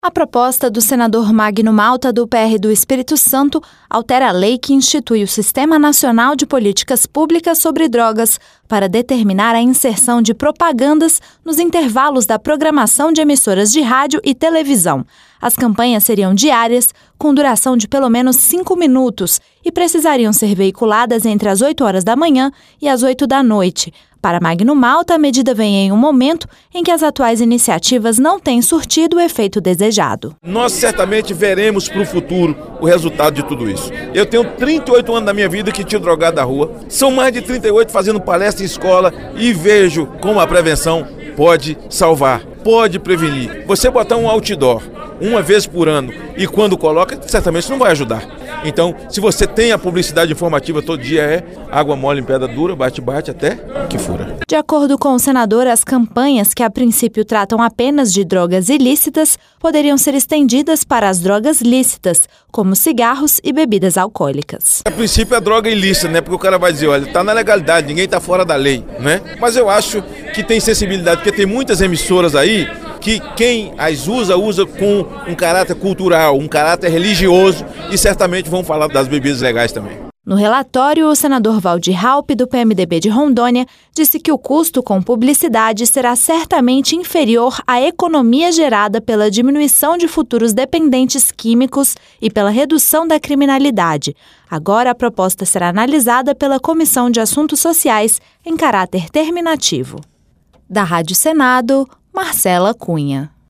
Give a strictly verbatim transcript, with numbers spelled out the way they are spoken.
A proposta do senador Magno Malta, do P R do Espírito Santo, altera a lei que institui o Sistema Nacional de Políticas Públicas sobre Drogas para determinar a inserção de propagandas nos intervalos da programação de emissoras de rádio e televisão. As campanhas seriam diárias, com duração de pelo menos cinco minutos e precisariam ser veiculadas entre as oito horas da manhã e as oito da noite. Para Magno Malta, a medida vem em um momento em que as atuais iniciativas não têm surtido o efeito desejado. Nós certamente veremos para o futuro o resultado de tudo isso. Eu tenho trinta e oito anos da minha vida que tiro drogado da rua. São mais de trinta e oito fazendo palestra em escola e vejo como a prevenção pode salvar, pode prevenir. Você botar um outdoor uma vez por ano e quando coloca, certamente não vai ajudar. Então, se você tem a publicidade informativa todo dia, é água mole em pedra dura, bate-bate até que fura. De acordo com o senador, as campanhas que a princípio tratam apenas de drogas ilícitas poderiam ser estendidas para as drogas lícitas, como cigarros e bebidas alcoólicas. A princípio é droga ilícita, né? Porque o cara vai dizer, olha, está na legalidade, ninguém está fora da lei, né? Mas eu acho que tem sensibilidade, porque tem muitas emissoras aí que quem as usa, usa com um caráter cultural, um caráter religioso e certamente vão falar das bebidas legais também. No relatório, o senador Valdir Raupp, do P M D B de Rondônia, disse que o custo com publicidade será certamente inferior à economia gerada pela diminuição de futuros dependentes químicos e pela redução da criminalidade. Agora, a proposta será analisada pela Comissão de Assuntos Sociais em caráter terminativo. Da Rádio Senado, Marcela Cunha.